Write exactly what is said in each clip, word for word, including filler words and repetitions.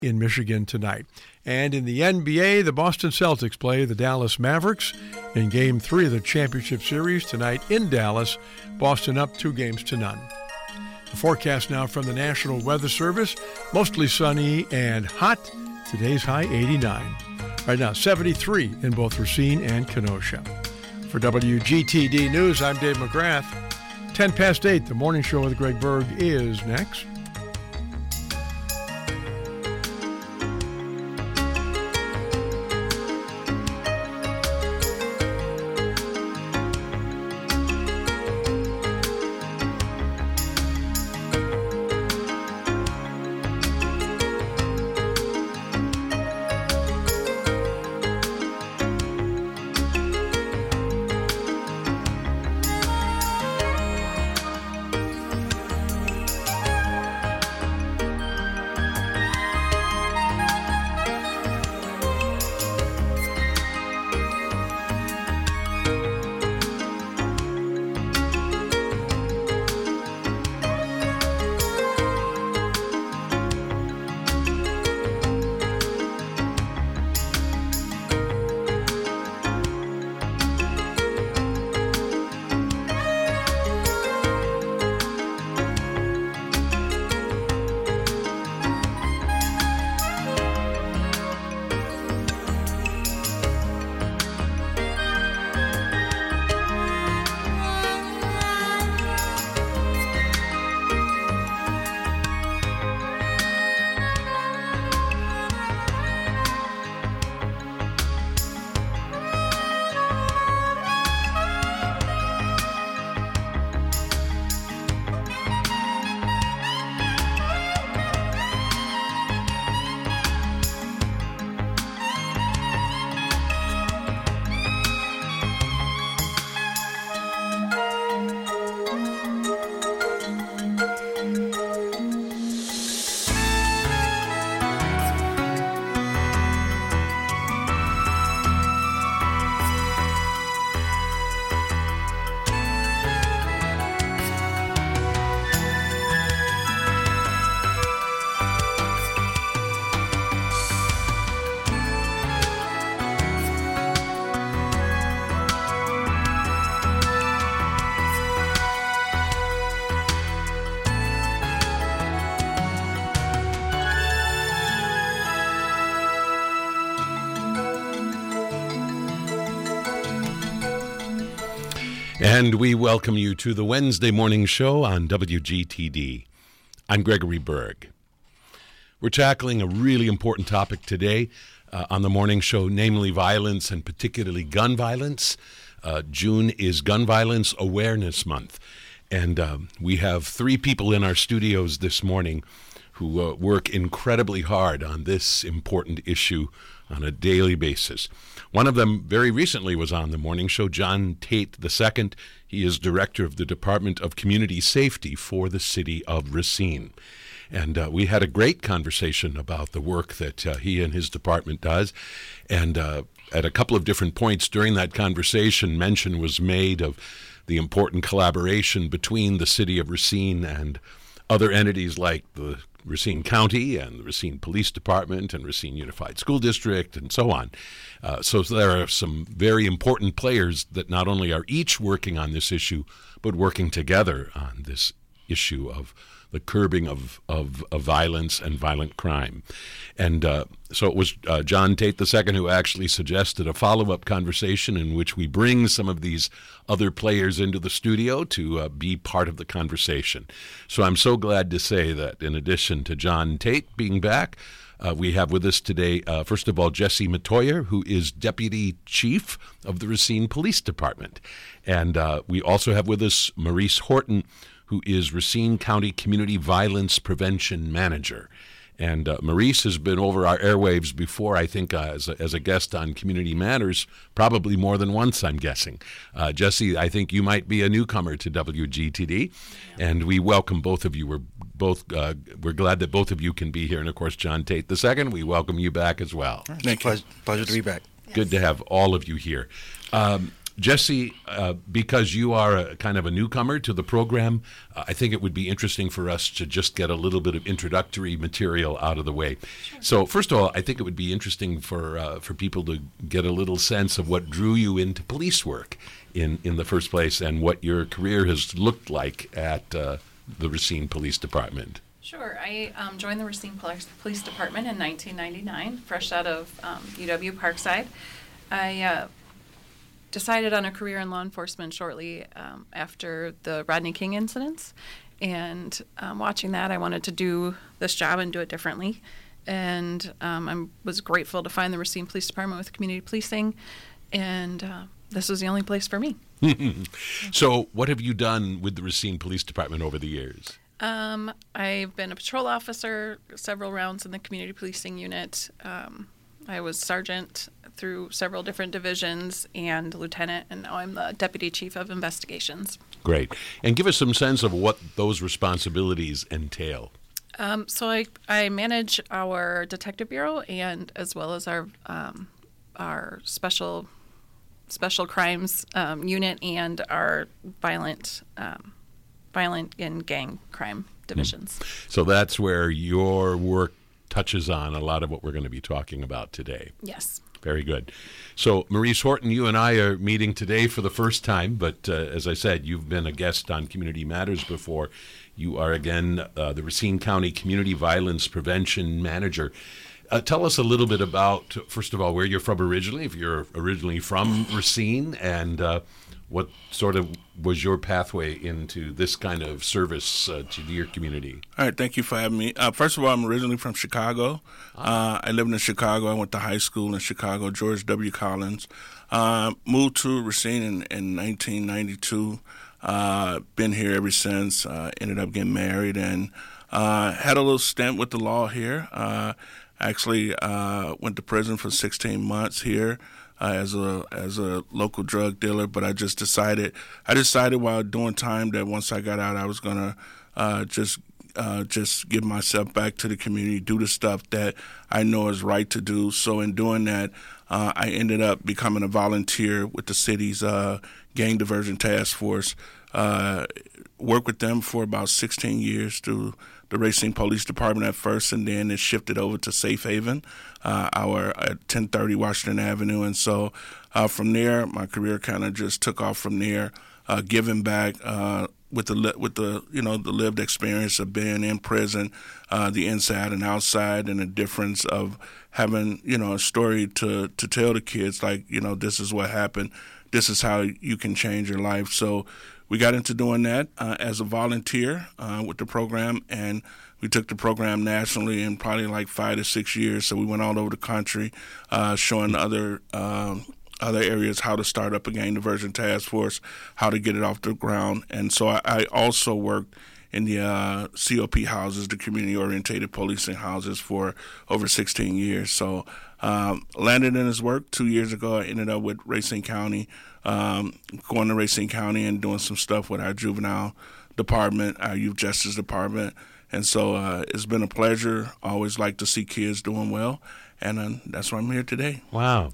in Michigan tonight. And in the N B A, the Boston Celtics play the Dallas Mavericks in Game three of the Championship Series tonight in Dallas. Boston up two games to none. The forecast now from the National Weather Service. Mostly sunny and hot. Today's high eighty-nine. Right now, seventy-three in both Racine and Kenosha. For W G T D News, I'm Dave McGrath. ten past eight, the morning show with Greg Berg is next. And we welcome you to the Wednesday morning show on W G T D. I'm Gregory Berg. We're tackling a really important topic today uh, on the morning show, namely violence and particularly gun violence. Uh, June is Gun Violence Awareness Month. And um, we have three people in our studios this morning who uh, work incredibly hard on this important issue on a daily basis. One of them very recently was on the morning show, John Tate the Second. He is director of the Department of Community Safety for the city of Racine. And uh, we had a great conversation about the work that uh, he and his department does. And uh, at a couple of different points during that conversation, mention was made of the important collaboration between the city of Racine and other entities like the Racine County and the Racine Police Department and Racine Unified School District and so on. Uh, so there are some very important players that not only are each working on this issue, but working together on this issue of the curbing of, of, of violence and violent crime. And uh, so it was uh, John Tate the Second who actually suggested a follow-up conversation in which we bring some of these other players into the studio to uh, be part of the conversation. So I'm so glad to say that in addition to John Tate being back, uh, we have with us today, uh, first of all, Jesse Matoyer, who is Deputy Chief of the Racine Police Department. And uh, we also have with us Maurice Horton, who is Racine County Community Violence Prevention Manager. And uh, Maurice has been over our airwaves before, I think, uh, as, a, as a guest on Community Matters, probably more than once, I'm guessing. Uh, Jesse, I think you might be a newcomer to W G T D, and we welcome both of you. We're both uh, we're glad that both of you can be here. And, of course, John Tate the Second, we welcome you back as well. Thank you. Pleasure, pleasure to be back. Good to have all of you here. Um, Jesse, uh, because you are a kind of a newcomer to the program, uh, I think it would be interesting for us to just get a little bit of introductory material out of the way. Sure. So, first of all, I think it would be interesting for uh, for people to get a little sense of what drew you into police work in, in the first place, and what your career has looked like at uh, the Racine Police Department. Sure. I um, joined the Racine Police Department in nineteen ninety-nine, fresh out of um, U W Parkside. I uh, decided on a career in law enforcement shortly um, after the Rodney King incidents. And um, watching that, I wanted to do this job and do it differently. And um, I was grateful to find the Racine Police Department with community policing. And uh, this was the only place for me. So what have you done with the Racine Police Department over the years? Um, I've been a patrol officer, several rounds in the community policing unit. Um, I was sergeant through several different divisions and lieutenant, and now I'm the deputy chief of investigations. Great. And give us some sense of what those responsibilities entail. Um, so I, I manage our detective bureau and as well as our um, our special special crimes um, unit and our violent um, violent and gang crime divisions. Mm. So that's where your work touches on a lot of what we're going to be talking about today. Yes. Very good. So, Maurice Horton, you and I are meeting today for the first time, but uh, as I said, you've been a guest on Community Matters before. You are, again, uh, the Racine County Community Violence Prevention Manager. Uh, tell us a little bit about, first of all, where you're from originally, if you're originally from Racine, and uh, what sort of was your pathway into this kind of service uh, to your community? All right, thank you for having me. Uh, first of all, I'm originally from Chicago. Uh, I lived in Chicago. I went to high school in Chicago, George W. Collins. Uh, moved to Racine in, in nineteen ninety-two. Uh, been here ever since. Uh, ended up getting married and uh, had a little stint with the law here. Uh, actually uh, went to prison for sixteen months here. Uh, as a as a local drug dealer, but I just decided I decided while doing time that once I got out, I was gonna uh, just uh, just give myself back to the community, do the stuff that I know is right to do. So in doing that, uh, I ended up becoming a volunteer with the city's uh, gang diversion task force. Uh, worked with them for about sixteen years through the Racine Police Department at first, and then it shifted over to Safe Haven, uh, our at ten thirty Washington Avenue. And so uh, from there, my career kind of just took off from there, uh, giving back uh, with the with the you know the lived experience of being in prison, uh, the inside and outside, and the difference of having you know a story to to tell the kids, like you know this is what happened, this is how you can change your life. So we got into doing that uh, as a volunteer uh, with the program, and we took the program nationally in probably like five to six years. So we went all over the country, uh, showing other um, other areas how to start up a gang diversion task force, how to get it off the ground. And so I, I also worked in the uh, C O P houses, the community-oriented policing houses, for over sixteen years. So um, landed in his work two years ago. I ended up with Racine County, um, going to Racine County and doing some stuff with our juvenile department, our youth justice department. And so uh, it's been a pleasure. I always like to see kids doing well, and uh, that's why I'm here today. Wow.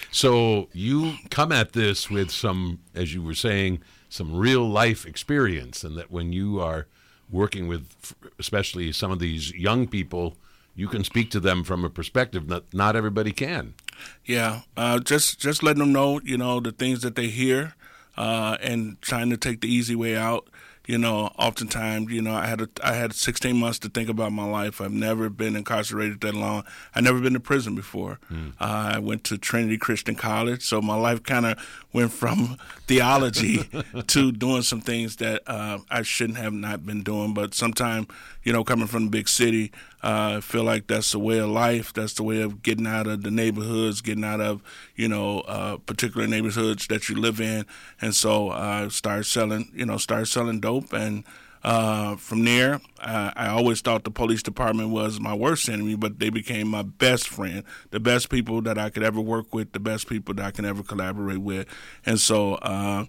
So you come at this with some, as you were saying, some real-life experience, and that when you are working with especially some of these young people, you can speak to them from a perspective that not everybody can. Yeah, uh, just just letting them know, you know, the things that they hear uh, and trying to take the easy way out. You know, oftentimes, you know, I had a, I had sixteen months to think about my life. I've never been incarcerated that long. I've never been to prison before. Mm. Uh, I went to Trinity Christian College, so my life kind of went from theology to doing some things that uh, I shouldn't have not been doing. But sometimes, you know, coming from the big city, uh, I feel like that's the way of life. That's the way of getting out of the neighborhoods, getting out of, you know, uh, particular neighborhoods that you live in. And so I uh, started selling, you know, started selling dope. And uh, from there, uh, I always thought the police department was my worst enemy, but they became my best friend, the best people that I could ever work with, the best people that I can ever collaborate with. And so uh,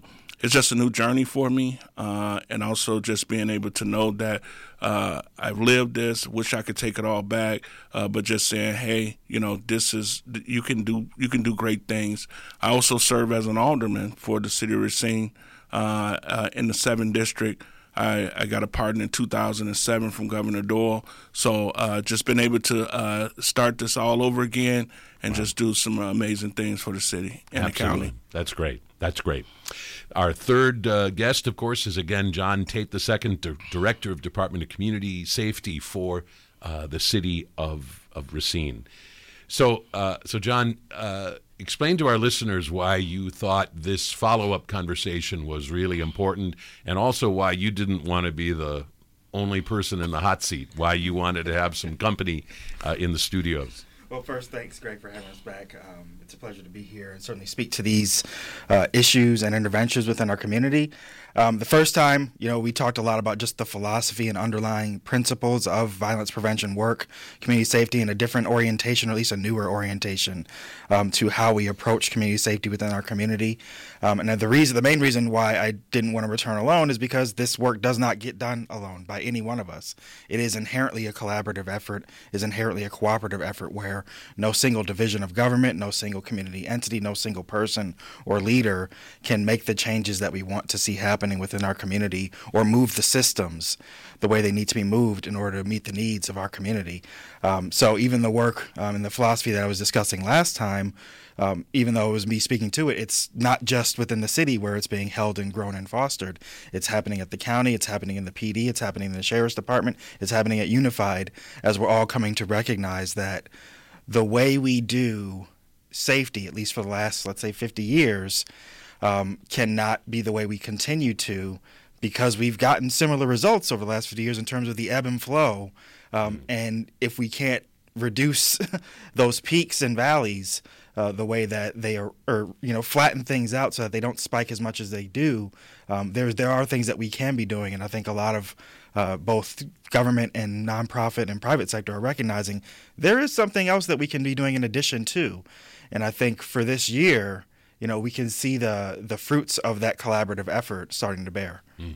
it's just a new journey for me, uh, and also just being able to know that uh, I've lived this. Wish I could take it all back, uh, but just saying, hey, you know, this is you can do you can do great things. I also serve as an alderman for the city of Racine uh, uh, in the seventh district. I, I got a pardon in two thousand seven from Governor Doyle. So uh, just been able to uh, start this all over again and wow. just do some amazing things for the city and Absolutely. the county. That's great. That's great. Our third uh, guest, of course, is again John Tate the Second, D- Director of Department of Community Safety for uh, the city of, of Racine. So, uh, so John, uh, explain to our listeners why you thought this follow-up conversation was really important, and also why you didn't want to be the only person in the hot seat, why you wanted to have some company uh, in the studios. Well, first, thanks, Greg, for having us back. Um, it's a pleasure to be here and certainly speak to these uh, issues and interventions within our community. Um, the first time, you know, we talked a lot about just the philosophy and underlying principles of violence prevention work, community safety, and a different orientation, or at least a newer orientation, um, to how we approach community safety within our community. Um, and the reason, the main reason why I didn't want to return alone is because this work does not get done alone by any one of us. It is inherently a collaborative effort, is inherently a cooperative effort where no single division of government, no single community entity, no single person or leader can make the changes that we want to see happen within our community or move the systems the way they need to be moved in order to meet the needs of our community. Um, so even the work um, and the philosophy that I was discussing last time, um, even though it was me speaking to it, it's not just within the city where it's being held and grown and fostered. It's happening at the county, it's happening in the P D, it's happening in the Sheriff's Department, it's happening at Unified, as we're all coming to recognize that the way we do safety, at least for the last, let's say, fifty years, Um, cannot be the way we continue to, because we've gotten similar results over the last fifty years in terms of the ebb and flow. Um, and if we can't reduce those peaks and valleys uh, the way that they are, or you know, flatten things out so that they don't spike as much as they do, um, there there are things that we can be doing. And I think a lot of uh, both government and nonprofit and private sector are recognizing there is something else that we can be doing in addition to. And I think for this year, you know, we can see the the fruits of that collaborative effort starting to bear. Mm.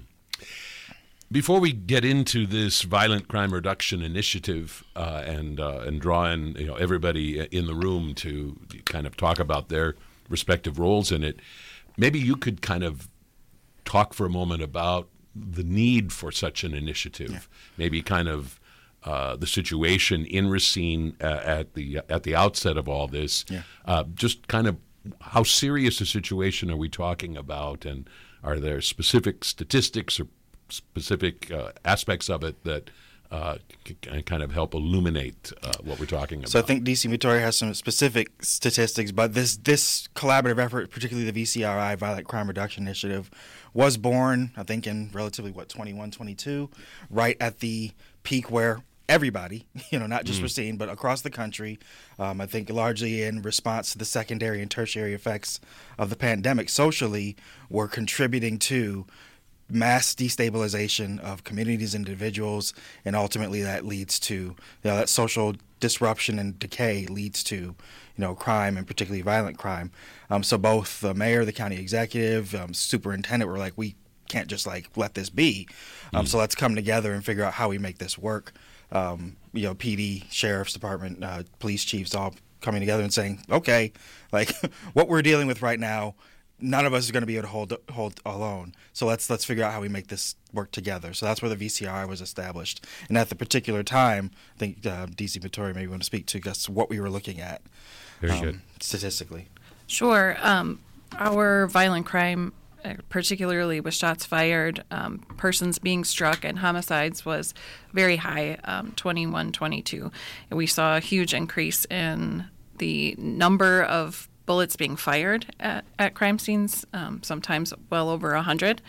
Before we get into this violent crime reduction initiative uh, and uh, and draw in you know everybody in the room to kind of talk about their respective roles in it, maybe you could kind of talk for a moment about the need for such an initiative. Yeah. Maybe kind of uh, the situation in Racine uh, at the at the outset of all this. Yeah. Uh, just kind of how serious a situation are we talking about, and are there specific statistics or specific uh, aspects of it that uh, can kind of help illuminate uh, what we're talking about? So I think D C Vittoria has some specific statistics, but this this collaborative effort, particularly the V C R I, Violent Crime Reduction Initiative, was born, I think, in relatively, what, twenty-one, twenty-two, right at the peak where everybody, you know, not just mm. Racine, but across the country, um, I think largely in response to the secondary and tertiary effects of the pandemic socially, were contributing to mass destabilization of communities, individuals, and ultimately that leads to, you know, that social disruption and decay leads to, you know, crime, and particularly violent crime. Um, so both the mayor, the county executive, um, superintendent were like, we can't just like let this be. Um, mm. So let's come together and figure out how we make this work. Um, you know, P D, Sheriff's Department, uh, police chiefs all coming together and saying, okay, like what we're dealing with right now, none of us are going to be able to hold hold alone. So let's let's figure out how we make this work together. So that's where the V C R I was established. And at the particular time, I think uh, D C Vittoria maybe want to speak to us what we were looking at. Very um, good. Statistically. Sure. Um, our violent crime, particularly with shots fired, um, persons being struck, and homicides was very high, um, twenty-one, twenty-two. And we saw a huge increase in the number of bullets being fired at, at crime scenes, um, sometimes well over one hundred.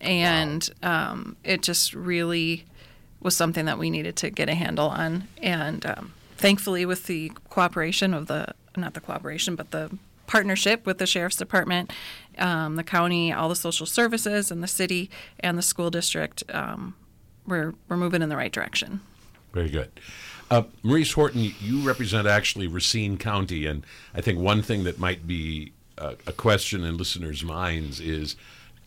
And wow. um, it just really was something that we needed to get a handle on. And um, thankfully, with the cooperation of the, not the cooperation, but the partnership with the Sheriff's Department, um, the county, all the social services, and the city and the school district, um, we're, we're moving in the right direction. Very good. Uh, Maurice Horton, you represent actually Racine County, and I think one thing that might be uh, a question in listeners' minds is,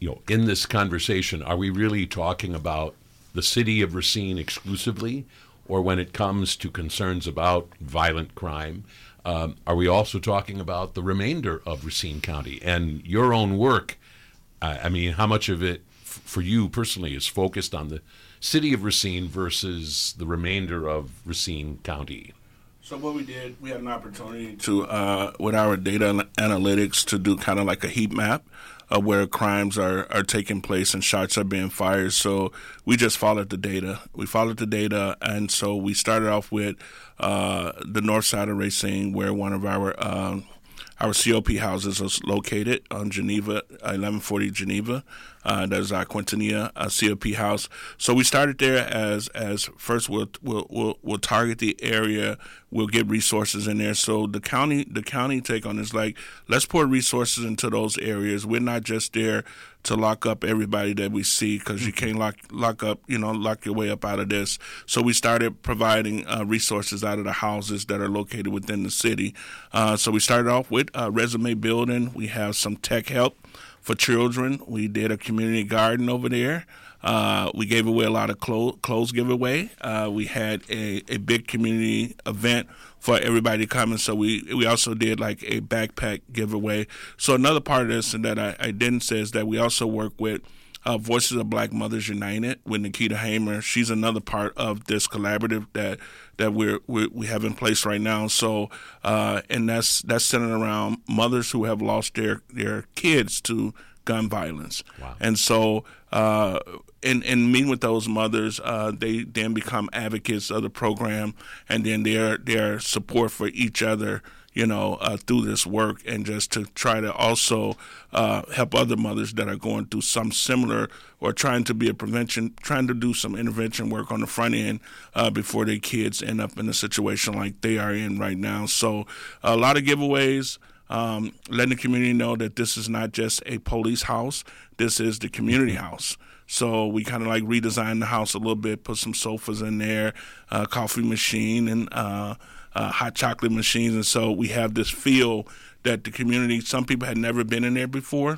you know, in this conversation, are we really talking about the city of Racine exclusively, or when it comes to concerns about violent crime, um, are we also talking about the remainder of Racine County and your own work? Uh, I mean, how much of it, f- for you personally, is focused on the city of Racine versus the remainder of Racine County? So what we did, we had an opportunity to, uh, with our data an- analytics, to do kind of like a heat map of where crimes are, are taking place and shots are being fired. So we just followed the data. We followed the data, and so we started off with uh, the north side of Racine, where one of our um, our C O P houses is located on Geneva, eleven forty Geneva. Uh, that's our Quintanilla uh, C O P house. So we started there as as first we'll we'll we'll, we'll target the area. We'll get resources in there. So the county the county take on is like, let's pour resources into those areas. We're not just there to lock up everybody that we see, because you can't lock lock up you know lock your way up out of this. So we started providing uh, resources out of the houses that are located within the city. Uh, so we started off with uh, resume building. We have some tech help for children. We did a community garden over there. Uh, we gave away a lot of clothes, clothes giveaway. Uh, we had a, a big community event for everybody to come, and so we we also did like a backpack giveaway. So another part of this and that I, I didn't say is that we also work with uh, Voices of Black Mothers United with Nikita Hamer. She's another part of this collaborative that that we're, we we have in place right now. So uh, and that's that's centered around mothers who have lost their their kids to gun violence. Wow. And so uh, in, in meeting with those mothers, uh, they then become advocates of the program, and then their their support for each other, you know, uh, through this work, and just to try to also uh, help other mothers that are going through some similar, or trying to be a prevention, trying to do some intervention work on the front end uh, before their kids end up in a situation like they are in right now. So a lot of giveaways. Um, letting the community know that this is not just a police house, this is the community house. So we kind of like redesigned the house a little bit, put some sofas in there, a coffee machine, and uh, uh, hot chocolate machines. And so we have this feel that the community, some people had never been in there before,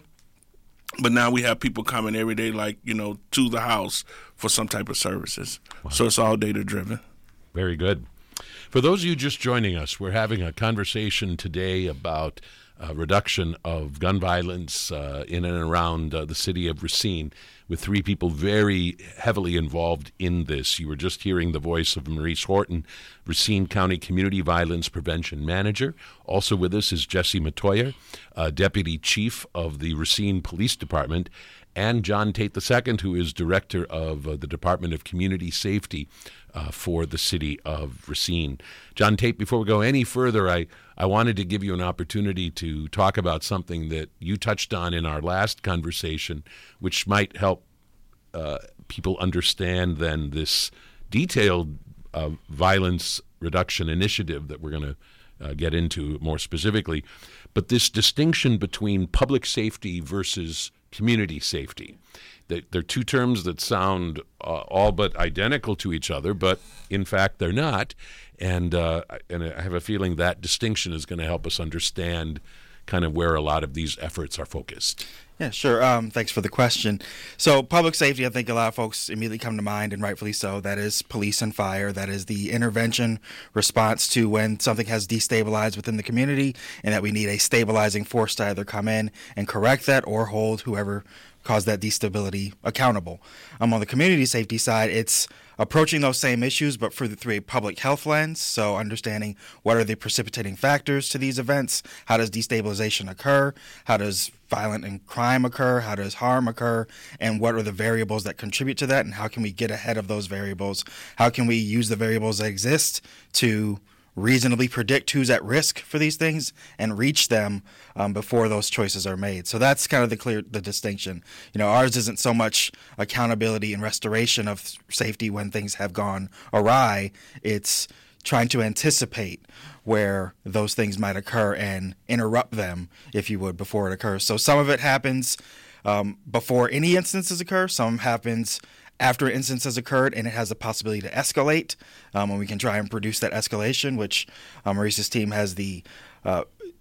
but now we have people coming every day, like, you know, to the house for some type of services. Wow. So it's all data driven. Very good. For those of you just joining us, we're having a conversation today about uh, reduction of gun violence uh, in and around uh, the city of Racine, with three people very heavily involved in this. You were just hearing the voice of Maurice Horton, Racine County Community Violence Prevention Manager. Also with us is Jesse Matoyer, uh, Deputy Chief of the Racine Police Department, and John Tate the Second, who is Director of uh, the Department of Community Safety uh, for the city of Racine. John Tate, before we go any further, I, I wanted to give you an opportunity to talk about something that you touched on in our last conversation, which might help uh, people understand then this detailed uh, violence reduction initiative that we're going to uh, get into more specifically. But this distinction between public safety versus community safety. They're two terms that sound uh, all but identical to each other, but in fact they're not. And uh, and I have a feeling that distinction is going to help us understand kind of where a lot of these efforts are focused. Yeah, sure. Um, thanks for the question. So public safety, I think a lot of folks immediately come to mind, and rightfully so. That is police and fire. That is the intervention response to when something has destabilized within the community, and that we need a stabilizing force to either come in and correct that or hold whoever caused that destability accountable. Um, on the community safety side, it's approaching those same issues, but for the, through a public health lens. So understanding what are the precipitating factors to these events, how does destabilization occur, how does violent and crime occur, how does harm occur, and what are the variables that contribute to that, and how can we get ahead of those variables? How can we use the variables that exist to reasonably predict who's at risk for these things and reach them um, before those choices are made. So that's kind of the clear the distinction. You know, ours isn't so much accountability and restoration of safety when things have gone awry. It's trying to anticipate where those things might occur and interrupt them, if you would, before it occurs. So some of it happens um, before any instances occur. Some happens after an instance has occurred and it has the possibility to escalate, um, and we can try and produce that escalation, which uh, Maurice's team has the uh,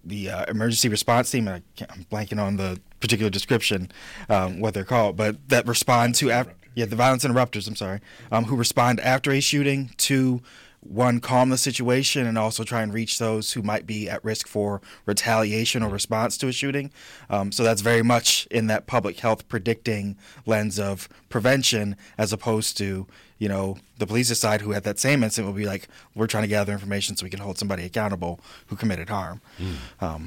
the uh, emergency response team. I can't, I'm blanking on the particular description, um, what they're called, but that respond to af- yeah the violence interrupters. I'm sorry, um, who respond after a shooting to one, calm the situation, and also try and reach those who might be at risk for retaliation or response to a shooting. Um, so that's very much in that public health predicting lens of prevention, as opposed to, you know, the police's side, who at that same incident will be like, we're trying to gather information so we can hold somebody accountable who committed harm. Mm. Um,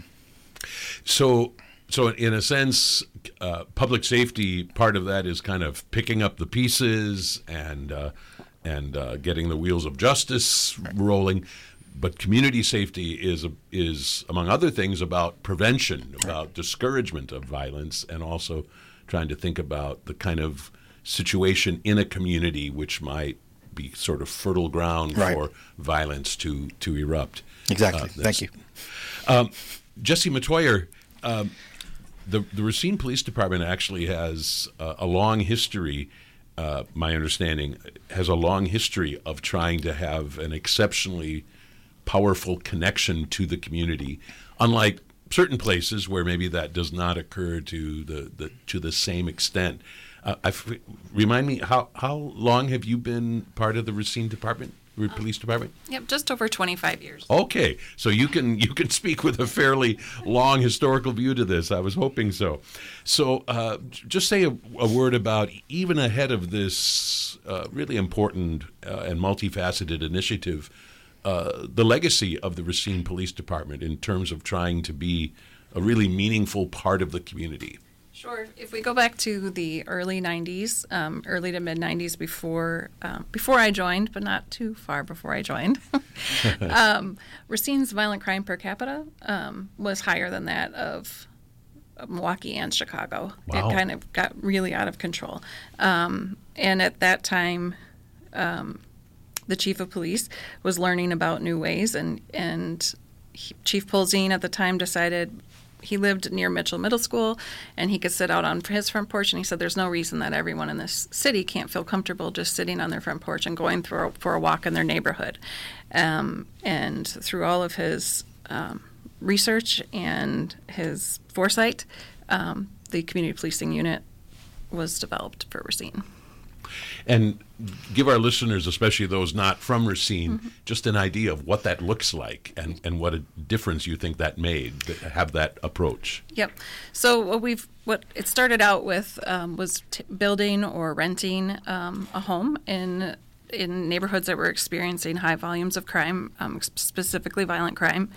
so, so in a sense, uh, public safety, part of that is kind of picking up the pieces and uh, and uh, getting the wheels of justice rolling. But community safety is, is among other things, about prevention, about discouragement of violence, and also trying to think about the kind of situation in a community which might be sort of fertile ground right. for violence to, to erupt. Exactly. Uh, Thank you. Um, Jesse Metoyer, um, the, the Racine Police Department actually has uh, a long history. Uh, my understanding has a long history of trying to have an exceptionally powerful connection to the community, unlike certain places where maybe that does not occur to the, the to the same extent. Uh, I f- remind me, how how long have you been part of the Racine Department, Police Department? Yep, just over twenty-five years. Okay, so you can you can speak with a fairly long historical view to this. I was hoping so. So uh, just say a, a word about, even ahead of this uh, really important uh, and multifaceted initiative, uh, the legacy of the Racine Police Department in terms of trying to be a really meaningful part of the community. Sure. If we go back to the early nineties, um, early to mid nineties, before um, before I joined, but not too far before I joined, um, Racine's violent crime per capita um, was higher than that of Milwaukee and Chicago. Wow. It kind of got really out of control. Um, and at that time, um, the chief of police was learning about new ways, and, and he, Chief Polzine at the time decided, he lived near Mitchell Middle School, and he could sit out on his front porch, and he said there's no reason that everyone in this city can't feel comfortable just sitting on their front porch and going for, for a walk in their neighborhood. Um, and through all of his um, research and his foresight, um, the community policing unit was developed for Racine. And give our listeners, especially those not from Racine, Mm-hmm. just an idea of what that looks like and, and what a difference you think that made to have that approach. Yep. So what we've what it started out with um, was t- building or renting um, a home in in neighborhoods that were experiencing high volumes of crime, um, specifically violent crime,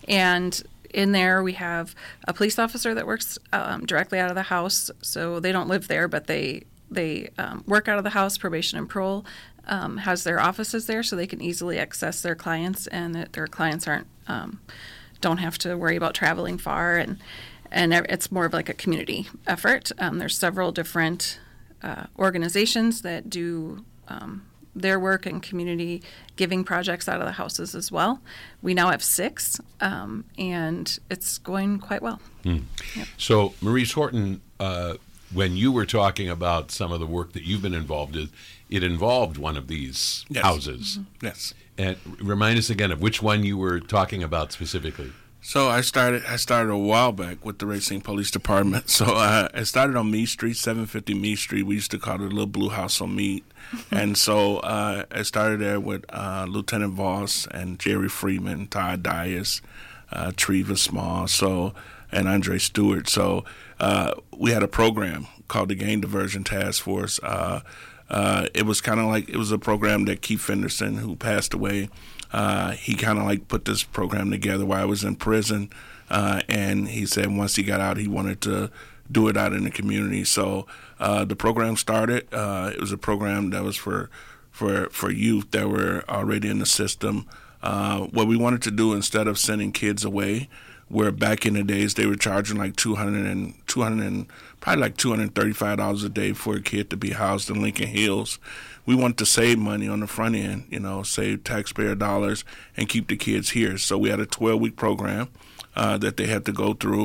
and in there we have a police officer that works um, directly out of the house. So they don't live there, but they They um, work out of the house. Probation and parole um, has their offices there, so they can easily access their clients, and that their clients aren't um, don't have to worry about traveling far. And and it's more of like a community effort. Um, there's several different uh, organizations that do um, their work and community giving projects out of the houses as well. We now have six, um, and it's going quite well. Hmm. Yep. So, Maurice Horton, uh, when you were talking about some of the work that you've been involved in, it involved one of these Yes. houses. Mm-hmm. Yes. And remind us again of which one you were talking about specifically. So I started. I started a while back with the Racine Police Department. So uh, I started on Meade Street, seven fifty Meade Street. We used to call it a little blue house on Meade. And so uh, I started there with uh, Lieutenant Voss and Jerry Freeman, Todd Dias, uh, Treva Small, so and Andre Stewart. So uh, we had a program called the Gang Diversion Task Force. Uh, uh, it was kind of like it was a program that Keith Fenderson, who passed away. Uh, he kind of like put this program together while I was in prison, uh, and he said once he got out, he wanted to do it out in the community. So uh, the program started. Uh, it was a program that was for for for youth that were already in the system. Uh, what we wanted to do, instead of sending kids away, where back in the days they were charging like two hundred and two hundred and probably like two hundred thirty-five dollars a day for a kid to be housed in Lincoln Hills. We wanted to save money on the front end, you know, save taxpayer dollars and keep the kids here. So we had a twelve-week program uh, that they had to go through.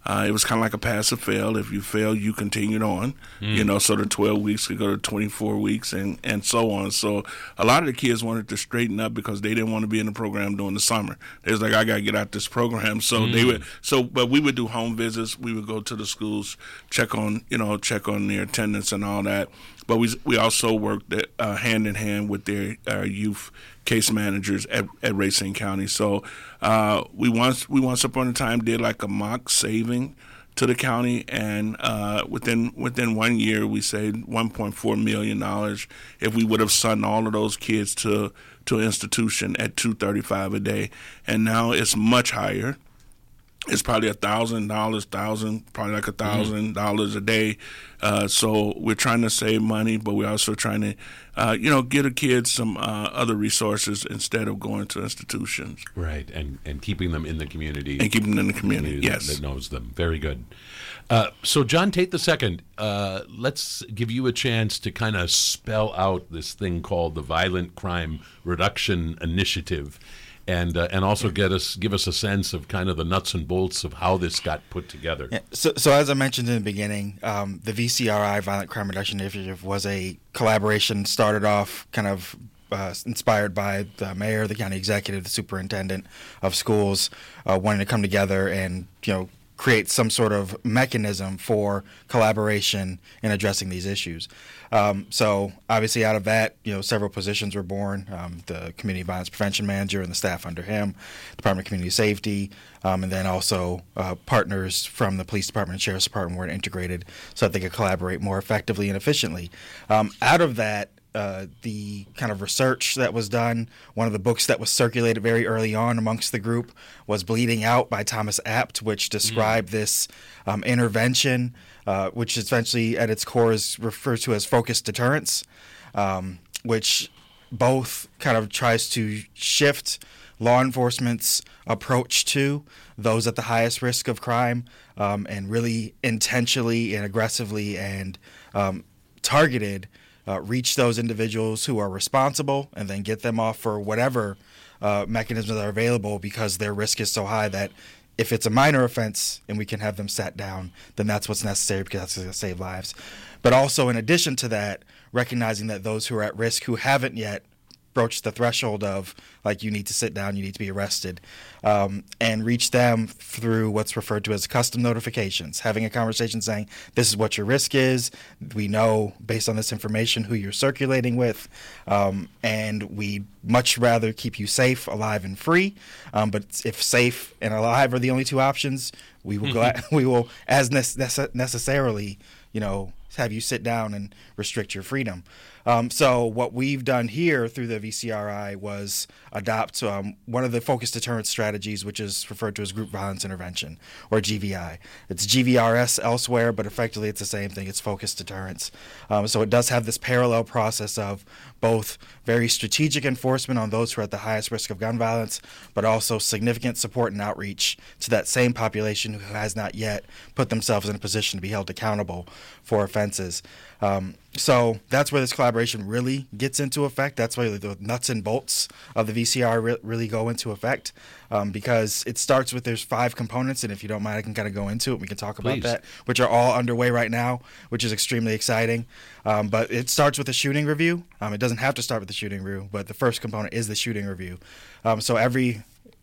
Uh, it was kind of like a pass or fail. If you fail, you continued on. Mm. You know, so the twelve weeks could go to twenty-four weeks and, and so on. So a lot of the kids wanted to straighten up because they didn't want to be in the program during the summer. They was like, I got to get out this program. So mm. they would. So, but we would do home visits. We would go to the schools, check on, you know, check on their attendance and all that. But we we also worked uh, hand in hand with their uh, youth case managers at, at Racine County. So uh, we once we once upon a time did like a mock saving to the county, and uh, within within one year we saved one point four million dollars if we would have sent all of those kids to to an institution at two thirty five a day, and now it's much higher. It's probably a thousand dollars, thousand, probably like a thousand dollars a day. Uh, so we're trying to save money, but we're also trying to, uh, you know, get a kid some uh, other resources instead of going to institutions. Right, and and keeping them in the community. And keeping them in the community, community yes. That knows them. Very good. Uh, so John Tate the Second, uh, let's give you a chance to kind of spell out this thing called the Violent Crime Reduction Initiative. And uh, and also get us give us a sense of kind of the nuts and bolts of how this got put together. Yeah, so, so as I mentioned in the beginning, um, the V C R I Violent Crime Reduction Initiative was a collaboration started off kind of uh, inspired by the mayor, the county executive, the superintendent of schools, uh, wanting to come together and you know create some sort of mechanism for collaboration in addressing these issues. Um, so obviously out of that, you know, several positions were born, um, the Community Violence Prevention Manager and the staff under him, Department of Community Safety, um, and then also uh, partners from the Police Department and Sheriff's Department were integrated so that they could collaborate more effectively and efficiently. Um, out of that, Uh, the kind of research that was done, one of the books that was circulated very early on amongst the group was Bleeding Out by Thomas Apt, which described mm. this um, intervention, uh, which essentially at its core is referred to as focused deterrence, um, which both kind of tries to shift law enforcement's approach to those at the highest risk of crime um, and really intentionally and aggressively and um, targeted Uh, reach those individuals who are responsible and then get them off for whatever uh, mechanisms are available because their risk is so high that if it's a minor offense and we can have them sat down, then that's what's necessary because that's going to save lives. But also in addition to that, recognizing that those who are at risk who haven't yet broached the threshold of like you need to sit down, you need to be arrested, um, and reach them through what's referred to as custom notifications, having a conversation saying this is what your risk is, we know based on this information who you're circulating with, um, and we much rather keep you safe, alive, and free, um, but if safe and alive are the only two options, we will go, we will as nece- necessarily you know have you sit down and restrict your freedom. Um, so what we've done here through the V C R I was adopt um, one of the focused deterrence strategies, which is referred to as group violence intervention, or G V I. It's G V R S elsewhere, but effectively it's the same thing. It's focused deterrence. Um, so it does have this parallel process of both very strategic enforcement on those who are at the highest risk of gun violence, but also significant support and outreach to that same population who has not yet put themselves in a position to be held accountable for offenses. Um, so that's where this collaboration really gets into effect. That's where the nuts and bolts of the V C R re- really go into effect, um, because it starts with there's five components, and if you don't mind, I can kind of go into it. We can talk about Please. that, which are all underway right now, which is extremely exciting. Um, but it starts with a shooting review. Um, it doesn't have to start with the shooting review, but the first component is the shooting review. Um, so every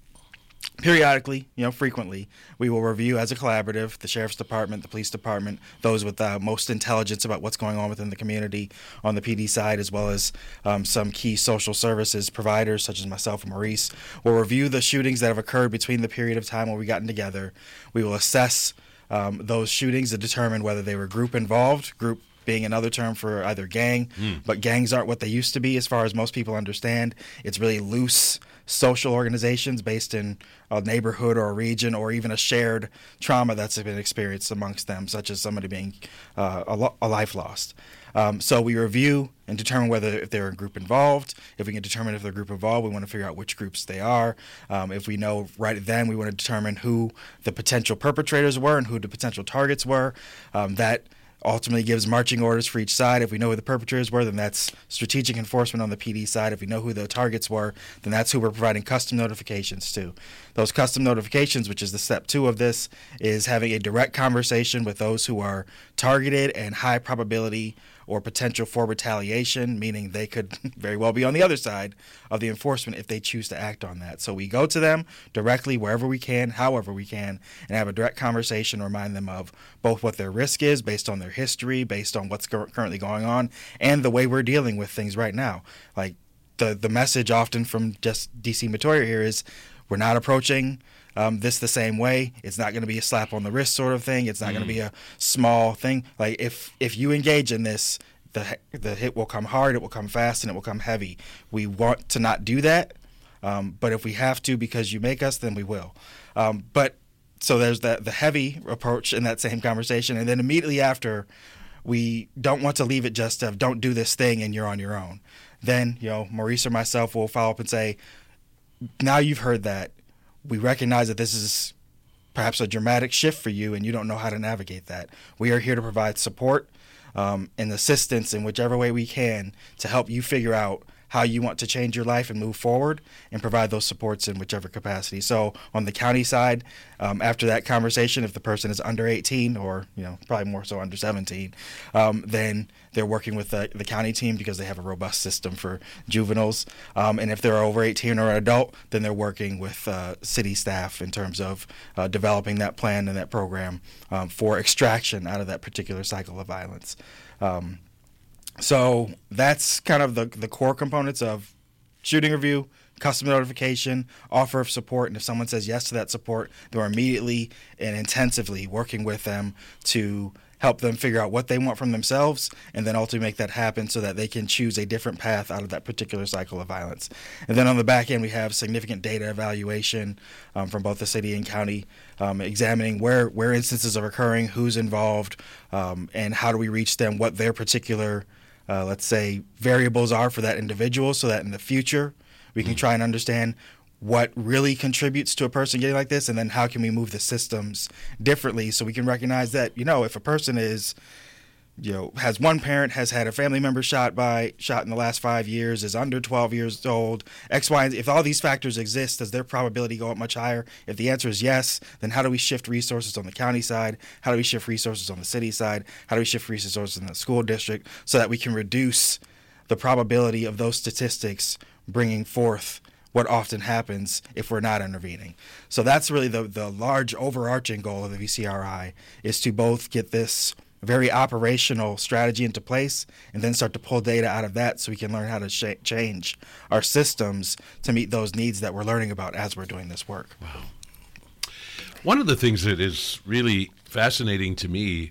Periodically, you know, frequently, we will review as a collaborative, the Sheriff's Department, the Police Department, those with uh, most intelligence about what's going on within the community on the P D side, as well as um, some key social services providers such as myself and Maurice. We'll review the shootings that have occurred between the period of time when we gotten together. We will assess um, those shootings to determine whether they were group involved, group being another term for either gang, mm. but gangs aren't what they used to be as far as most people understand. It's really loose social organizations based in a neighborhood or a region or even a shared trauma that's been experienced amongst them, such as somebody being uh, a, lo- a life lost. Um, so we review and determine whether if they're a group involved. If we can determine if they're a group involved, we want to figure out which groups they are. Um, if we know right then, we want to determine who the potential perpetrators were and who the potential targets were. Um, that ultimately gives marching orders for each side. If we know who the perpetrators were, then that's strategic enforcement on the P D side. If we know who the targets were, then that's who we're providing custom notifications to. Those custom notifications, which is the step two of this, is having a direct conversation with those who are targeted and high probability or potential for retaliation, meaning they could very well be on the other side of the enforcement if they choose to act on that. So we go to them directly wherever we can, however we can, and have a direct conversation, remind them of both what their risk is based on their history, based on what's currently going on, and the way we're dealing with things right now. Like the, the message often from just D C Metoyer here is we're not approaching Um, this the same way. It's not going to be a slap on the wrist sort of thing. It's not mm. going to be a small thing. Like if if you engage in this, the the hit will come hard, it will come fast, and it will come heavy. We want to not do that, um, but if we have to because you make us, then we will. Um, but so there's the the heavy approach in that same conversation, and then immediately after, we don't want to leave it just of don't do this thing and you're on your own. Then you know Maurice or myself will follow up and say, now you've heard that. We recognize that this is perhaps a dramatic shift for you and you don't know how to navigate that. We are here to provide support um, and assistance in whichever way we can to help you figure out how you want to change your life and move forward and provide those supports in whichever capacity. So on the county side, um, after that conversation, if the person is under eighteen or, you know, probably more so under seventeen, um, then they're working with the, the county team because they have a robust system for juveniles. Um, and if they're over eighteen or an adult, then they're working with uh, city staff in terms of uh, developing that plan and that program um, for extraction out of that particular cycle of violence. Um, So that's kind of the the core components of shooting review, custom notification, offer of support, and if someone says yes to that support, then we're immediately and intensively working with them to help them figure out what they want from themselves and then ultimately make that happen so that they can choose a different path out of that particular cycle of violence. And then on the back end, we have significant data evaluation um, from both the city and county, um, examining where, where instances are occurring, who's involved, um, and how do we reach them, what their particular Uh, let's say, variables are for that individual so that in the future we can try and understand what really contributes to a person getting like this, and then how can we move the systems differently so we can recognize that, you know, if a person is, you know, has one parent, has had a family member shot by shot in the last five years, is under twelve years old, X, Y, and Z. If all these factors exist, does their probability go up much higher? If the answer is yes, then how do we shift resources on the county side? How do we shift resources on the city side? How do we shift resources in the school district so that we can reduce the probability of those statistics bringing forth what often happens if we're not intervening? So that's really the, the large overarching goal of the V C R I, is to both get this very operational strategy into place and then start to pull data out of that so we can learn how to sh- change our systems to meet those needs that we're learning about as we're doing this work. Wow. One of the things that is really fascinating to me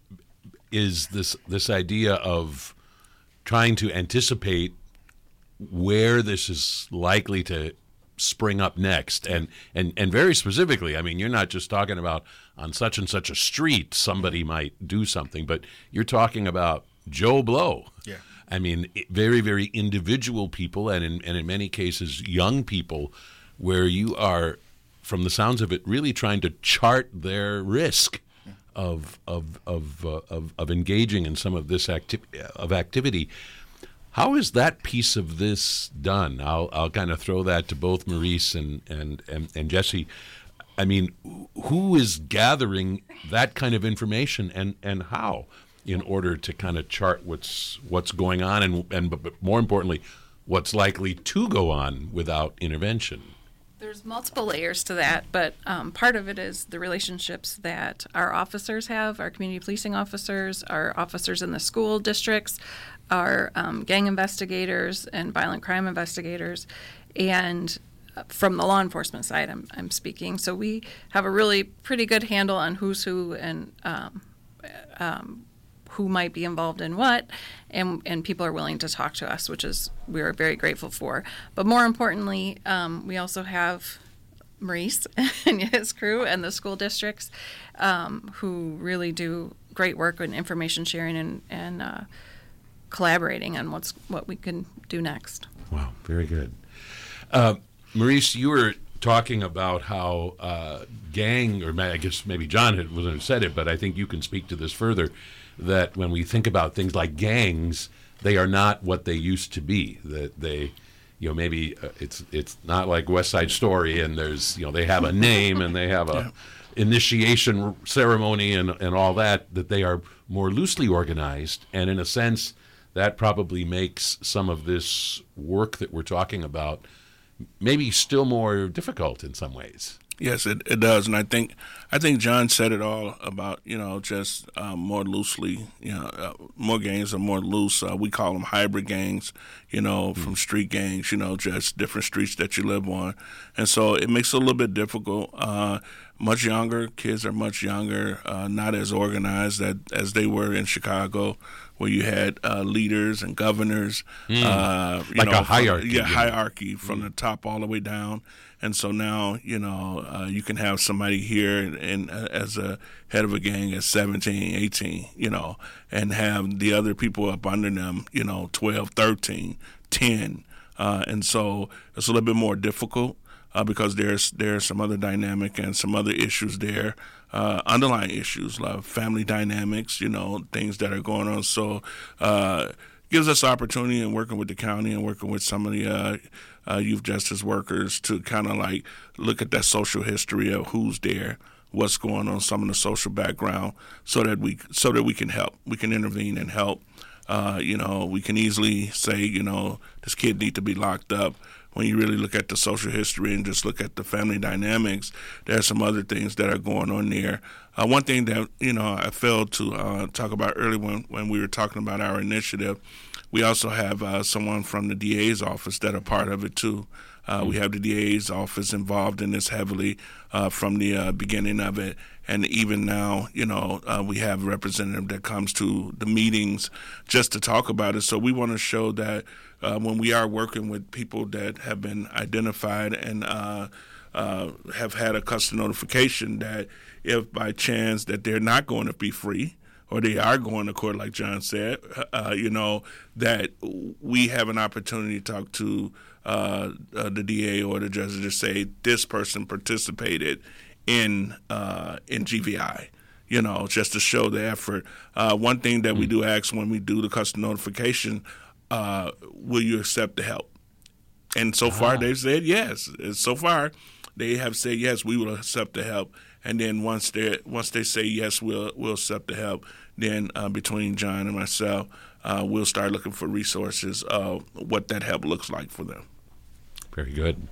is this this idea of trying to anticipate where this is likely to spring up next, and, and, and very specifically, I mean, you're not just talking about on such and such a street somebody might do something, but you're talking about Joe Blow. Yeah. I mean, very, very individual people, and in, and in many cases, young people, where you are, from the sounds of it, really trying to chart their risk of of of uh, of, of engaging in some of this acti- of activity. How is that piece of this done? I'll I'll kind of throw that to both Maurice and and, and, and Jesse. I mean, who is gathering that kind of information, and, and how, in order to kind of chart what's what's going on, and and but more importantly, what's likely to go on without intervention? There's multiple layers to that, but um, part of it is the relationships that our officers have, our community policing officers, our officers in the school districts, our um, gang investigators and violent crime investigators, and from the law enforcement side, I'm, I'm speaking. So we have a really pretty good handle on who's who and um, um, who might be involved in what, and, and people are willing to talk to us, which is we are very grateful for. But more importantly, um, we also have Maurice and his crew and the school districts um, who really do great work in information sharing and, and uh, collaborating on what's what we can do next. Wow, very good. Uh, Maurice, you were talking about how uh, gang, or I guess maybe John had, was said it, but I think you can speak to this further, that when we think about things like gangs, they are not what they used to be. That they, you know, maybe uh, it's it's not like West Side Story, and there's, you know, they have a name and they have a yeah. initiation ceremony and and all that. That they are more loosely organized, and in a sense, that probably makes some of this work that we're talking about maybe still more difficult in some ways. Yes, it, it does, and I think I think John said it all about, you know, just um, more loosely, you know, uh, more gangs are more loose. Uh, we call them hybrid gangs, you know, mm-hmm. from street gangs, you know, just different streets that you live on, and so it makes it a little bit difficult. Uh, much younger kids are much younger, uh, not as organized that, as they were in Chicago, where you had uh, leaders and governors, mm. uh, you like know, a hierarchy, from, yeah, yeah, hierarchy from mm. the top all the way down. And so now, you know, uh, you can have somebody here and, and uh, as a head of a gang at seventeen, eighteen, you know, and have the other people up under them, you know, twelve, thirteen, ten. Uh, and so it's a little bit more difficult uh, because there's there's some other dynamic and some other issues there, uh, underlying issues like family dynamics, you know, things that are going on. So uh gives us opportunity in working with the county and working with some of the uh, uh, youth justice workers to kind of like look at that social history of who's there, what's going on, some of the social background, so that we so that we can help, we can intervene and help. Uh, you know, we can easily say, you know, this kid need to be locked up. When you really look at the social history and just look at the family dynamics, there are some other things that are going on there. Uh, one thing that, you know, I failed to uh, talk about earlier when, when we were talking about our initiative, we also have uh, someone from the D A's office that are part of it too. Uh, mm-hmm. We have the D A's office involved in this heavily uh, from the uh, beginning of it. And even now, you know, uh, we have a representative that comes to the meetings just to talk about it. So we want to show that uh, when we are working with people that have been identified and uh, uh, have had a custody notification, that if by chance that they're not going to be free, or they are going to court, like John said, uh, you know, that we have an opportunity to talk to uh, uh, the D A or the judge to say this person participated in uh, in G V I, you know, just to show the effort. Uh, one thing that we do ask when we do the custody notification, uh, will you accept the help? And so ah. far they've said yes. So far they have said yes, we will accept the help. And then once they once they say yes, we'll we'll accept the help. Then uh, between John and myself, uh, we'll start looking for resources of what that help looks like for them. Very good.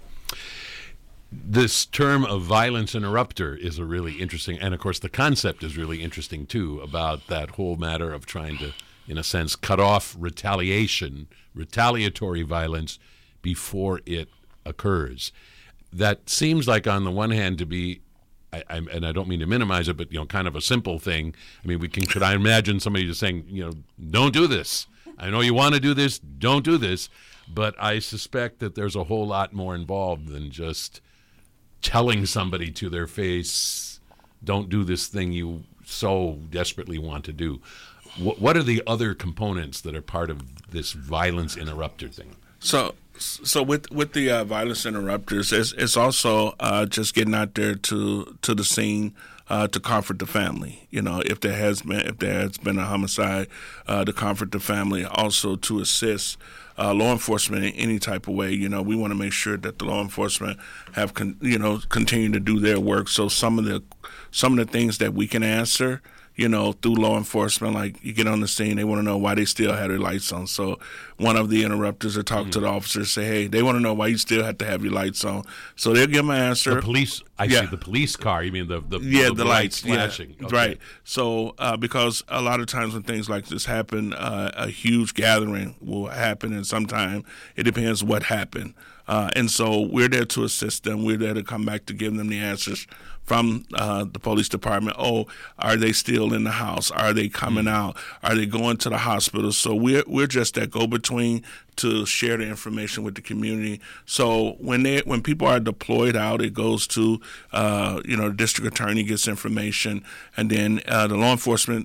This term of violence interrupter is a really interesting, and of course the concept is really interesting too, about that whole matter of trying to, in a sense, cut off retaliation, retaliatory violence before it occurs. That seems like, on the one hand, to be, I, I, and I don't mean to minimize it, but, you know, kind of a simple thing. I mean, we can, could I imagine somebody just saying, you know, don't do this. I know you want to do this, don't do this. But I suspect that there's a whole lot more involved than just telling somebody to their face, don't do this thing you so desperately want to do. What, what are the other components that are part of this violence interrupter thing? So, so with with the uh, violence interrupters, it's, it's also uh, just getting out there to to the scene uh, to comfort the family. You know, if there has been if there has been a homicide, uh, to comfort the family. Also to assist uh, law enforcement in any type of way. You know, we want to make sure that the law enforcement have con- you know continue to do their work. So some of the some of the things that we can answer, you know, through law enforcement, like you get on the scene, they want to know why they still had their lights on. So one of the interrupters will talk mm-hmm. to the officer, say, hey, they want to know why you still have to have your lights on. So they'll give them an answer. The police, I yeah. see the police car, you mean the, the, yeah, the, the lights, lights flashing. Yeah, okay. Right. So uh, because a lot of times when things like this happen, uh, a huge gathering will happen, and sometimes it depends what happened. Uh, and so we're there to assist them. We're there to come back to give them the answers from uh, the police department. Oh, are they still in the house? Are they coming mm. out? Are they going to the hospital? So we're we're just that go-between to share the information with the community. So when they when people are deployed out, it goes to uh, you know the district attorney gets information, and then uh, the law enforcement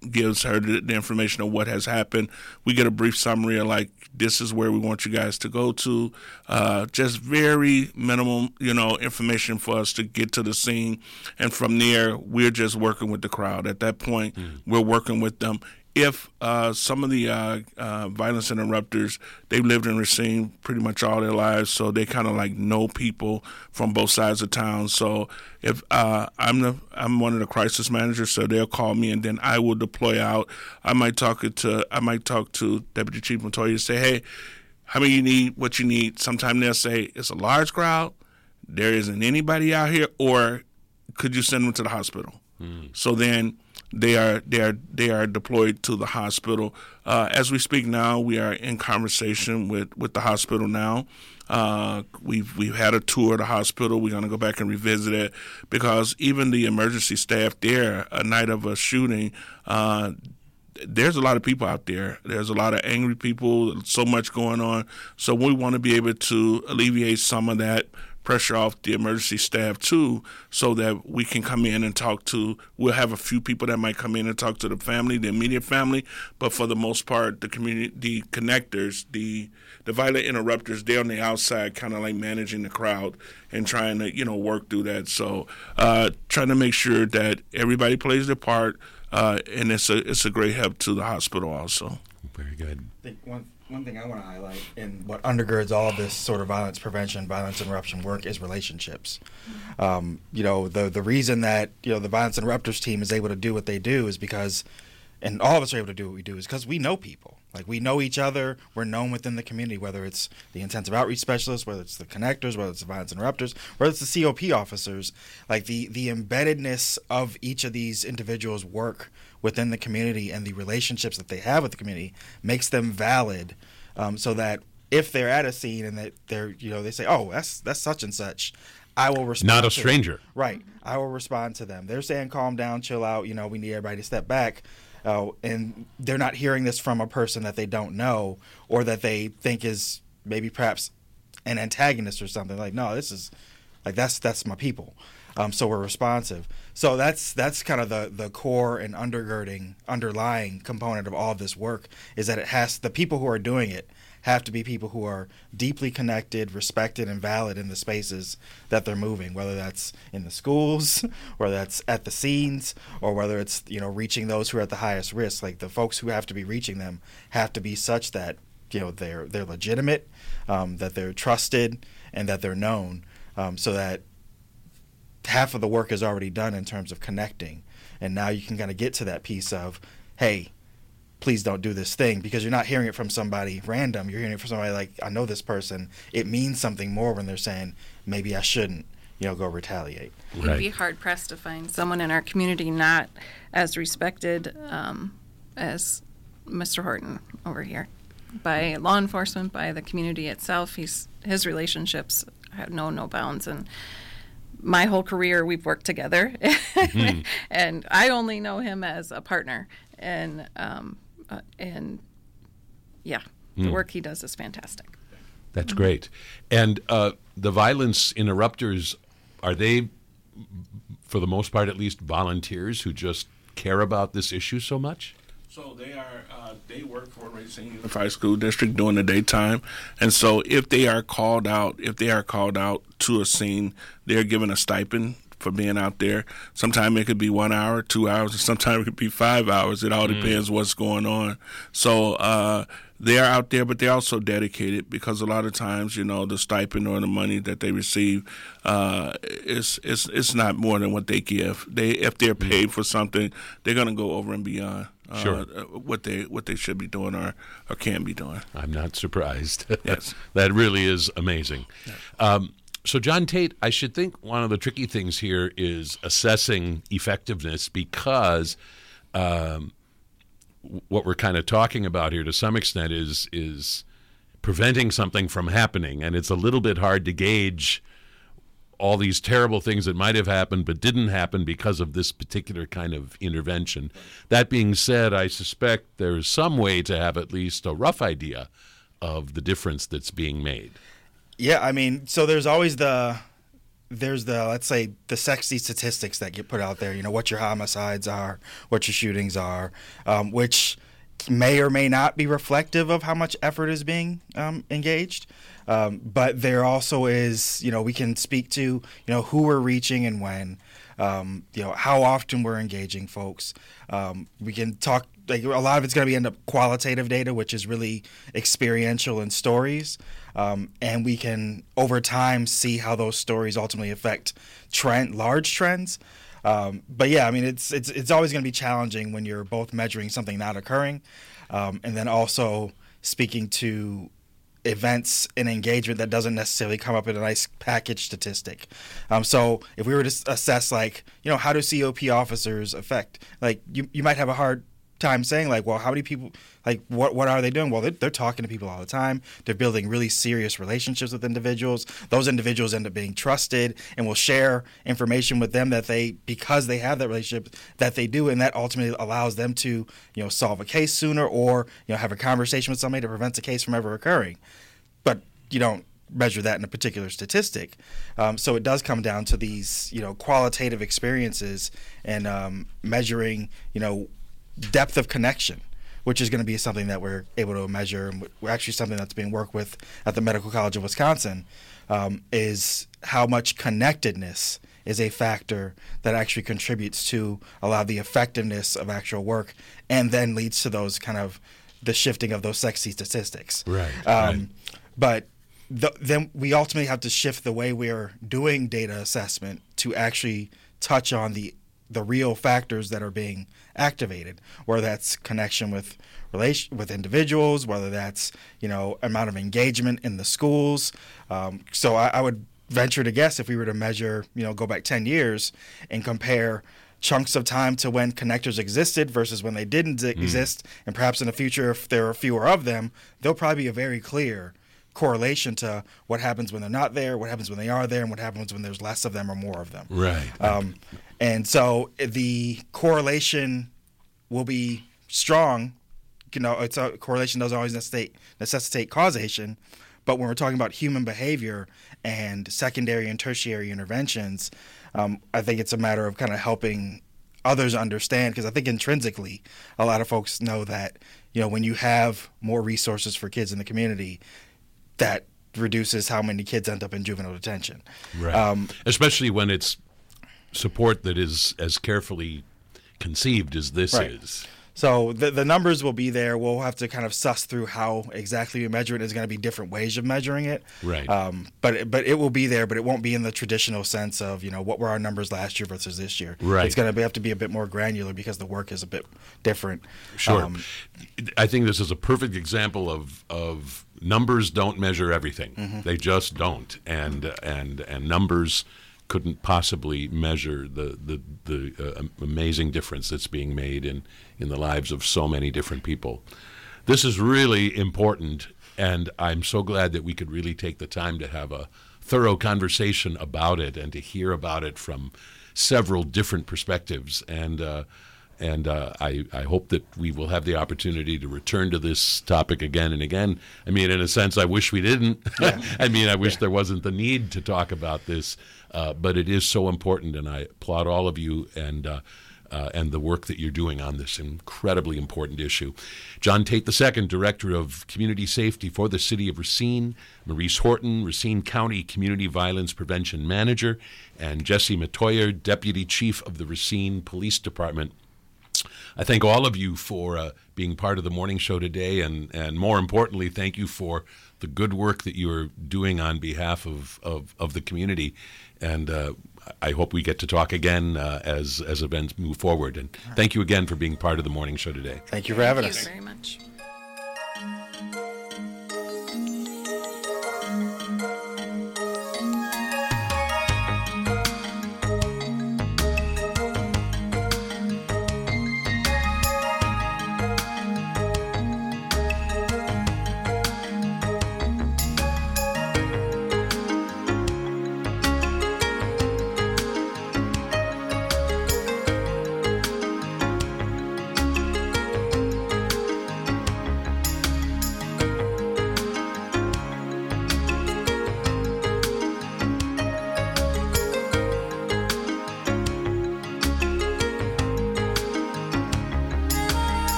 gives her the, the information of what has happened. We get a brief summary of like, this is where we want you guys to go to. Uh, just very minimum, you know, information for us to get to the scene. And from there, we're just working with the crowd. At that point, mm. we're working with them. If uh, some of the uh, uh, violence interrupters, they've lived in Racine pretty much all their lives, so they kind of like know people from both sides of town. So if uh, I'm the I'm one of the crisis managers, so they'll call me, and then I will deploy out. I might talk it to I might talk to Deputy Chief Montoya and say, hey, how many you need? What you need? Sometimes they'll say it's a large crowd, there isn't anybody out here, or could you send them to the hospital? Mm. So then. They are they are they are deployed to the hospital. Uh, as we speak now, we are in conversation with, with the hospital now. Uh, we've we've had a tour of the hospital. We're going to go back and revisit it because even the emergency staff there, a night of a shooting, uh, there's a lot of people out there. There's a lot of angry people. So much going on. So we want to be able to alleviate some of that pressure off the emergency staff too, so that we can come in and talk to, we'll have a few people that might come in and talk to the family, the immediate family, but for the most part, the community, the connectors, the the violent interrupters, they're on the outside kind of like managing the crowd and trying to, you know, work through that. So uh, trying to make sure that everybody plays their part, uh, and it's a, it's a great help to the hospital also. Very good. I think one One thing I want to highlight, and what undergirds all of this sort of violence prevention, violence interruption work, is relationships. Um, you know, the the reason that, you know, the violence interrupters team is able to do what they do is because, and all of us are able to do what we do, is because we know people. Like, we know each other. We're known within the community, whether it's the intensive outreach specialists, whether it's the connectors, whether it's the violence interrupters, whether it's the C O P officers. Like, the, the embeddedness of each of these individuals' work within the community and the relationships that they have with the community makes them valid, um, so that if they're at a scene and that they're, you know, they say, oh, that's that's such and such, I will respond. Not a to stranger. them. Right. I will respond to them. They're saying, calm down, chill out, you know, we need everybody to step back. Uh, and they're not hearing this from a person that they don't know or that they think is maybe perhaps an antagonist or something. Like, no, this is, like, that's that's my people. Um, so we're responsive. So that's that's kind of the, the core and undergirding, underlying component of all of this work, is that it has, the people who are doing it have to be people who are deeply connected, respected, and valid in the spaces that they're moving, whether that's in the schools, whether that's at the scenes, or whether it's, you know, reaching those who are at the highest risk. Like, the folks who have to be reaching them have to be such that, you know, they're they're legitimate, um, that they're trusted, and that they're known, um, so that half of the work is already done in terms of connecting. And now you can kind of get to that piece of, hey, please don't do this thing, because you're not hearing it from somebody random. You're hearing it from somebody like, I know this person. It means something more when they're saying, maybe I shouldn't, you know, go retaliate. Right. You'd be hard-pressed to find someone in our community not as respected um, as Mister Horton over here. By law enforcement, by the community itself, he's his relationships have no no bounds. And my whole career, we've worked together. Mm-hmm. And I only know him as a partner. And um, Uh, and yeah, the mm. work he does is fantastic. That's mm-hmm. great. And uh, the violence interrupters, are they, for the most part at least, volunteers who just care about this issue so much? So they are. Uh, they work for Racine Unified School District during the daytime, and so if they are called out, if they are called out to a scene, they're given a stipend for being out there. Sometimes it could be one hour, two hours, and sometimes it could be five hours. It all mm. depends what's going on. So uh, they're out there, but they're also dedicated, because a lot of times, you know, the stipend or the money that they receive, uh, is it's it's not more than what they give. They if they're paid mm. for something, they're going to go over and beyond. Uh, sure. what they what they should be doing or, or can be doing. I'm not surprised. Yes. That really is amazing. Yeah. Um, So, John Tate, I should think one of the tricky things here is assessing effectiveness, because um, what we're kind of talking about here to some extent is is preventing something from happening, and it's a little bit hard to gauge all these terrible things that might have happened but didn't happen because of this particular kind of intervention. That being said, I suspect there's some way to have at least a rough idea of the difference that's being made. Yeah, I mean, so there's always the there's the, let's say, the sexy statistics that get put out there, you know, what your homicides are, what your shootings are, um, which may or may not be reflective of how much effort is being um, engaged. Um, but there also is, you know, we can speak to, you know, who we're reaching and when, um, you know, how often we're engaging folks. Um, we can talk, like, a lot of it's going to be end up qualitative data, which is really experiential and stories. Um, and we can, over time, see how those stories ultimately affect trend, large trends. Um, but yeah, I mean, it's it's it's always going to be challenging when you're both measuring something not occurring, um, and then also speaking to events and engagement that doesn't necessarily come up in a nice package statistic. Um, so if we were to assess, like, you know, how do C O P officers affect, like, you you might have a hard time saying, like, well, how many people, like, what what are they doing? Well, they're, they're talking to people all the time. They're building really serious relationships with individuals. Those individuals end up being trusted and will share information with them that they, because they have that relationship, that they do, and that ultimately allows them to, you know, solve a case sooner, or, you know, have a conversation with somebody that prevents a case from ever occurring. But you don't measure that in a particular statistic. Um, so it does come down to these, you know, qualitative experiences and um, measuring, you know, depth of connection, which is going to be something that we're able to measure, and we're actually something that's being worked with at the Medical College of Wisconsin, um, is how much connectedness is a factor that actually contributes to a lot of the effectiveness of actual work, and then leads to those kind of the shifting of those sexy statistics. Right. Um, right. But the, then we ultimately have to shift the way we're doing data assessment to actually touch on the the real factors that are being activated, whether that's connection with relation with individuals, whether that's, you know, amount of engagement in the schools. Um, so I, I would venture to guess, if we were to measure, you know, go back ten years and compare chunks of time to when connectors existed versus when they didn't mm. exist, and perhaps in the future, if there are fewer of them, there'll probably be a very clear correlation to what happens when they're not there, what happens when they are there, and what happens when there's less of them or more of them. Right. Um, and so the correlation will be strong. You know, it's a correlation doesn't always necessitate, necessitate causation, but when we're talking about human behavior and secondary and tertiary interventions, um, I think it's a matter of kind of helping others understand, because I think intrinsically a lot of folks know that, you know, when you have more resources for kids in the community, that reduces how many kids end up in juvenile detention. Right. Um, Especially when it's support that is as carefully conceived as this right. is. So the the numbers will be there. We'll have to kind of suss through how exactly we measure it. There's going to be different ways of measuring it. Right. Um, but but it will be there, but it won't be in the traditional sense of, you know, what were our numbers last year versus this year. Right. It's going to be, have to be a bit more granular because the work is a bit different. Sure. Um, I think this is a perfect example of of numbers don't measure everything. Mm-hmm. They just don't. And and and numbers couldn't possibly measure the the, the uh, amazing difference that's being made in, in the lives of so many different people. This is really important, and I'm so glad that we could really take the time to have a thorough conversation about it and to hear about it from several different perspectives. And uh, and uh, I, I hope that we will have the opportunity to return to this topic again and again. I mean, in a sense, I wish we didn't. Yeah. I mean, I wish yeah. there wasn't the need to talk about this. Uh, but it is so important, and I applaud all of you and uh, uh, and the work that you're doing on this incredibly important issue. John Tate the Second, Director of Community Safety for the City of Racine, Maurice Horton, Racine County Community Violence Prevention Manager, and Jesse Matoyer, Deputy Chief of the Racine Police Department. I thank all of you for uh, being part of the morning show today, and, and more importantly, thank you for the good work that you're doing on behalf of, of, of the community. And uh, I hope we get to talk again uh, as, as events move forward. And thank you again for being part of the morning show today. Thank you for having us. Thank you very much.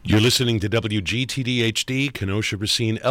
You're listening to W G T D H D, Kenosha Racine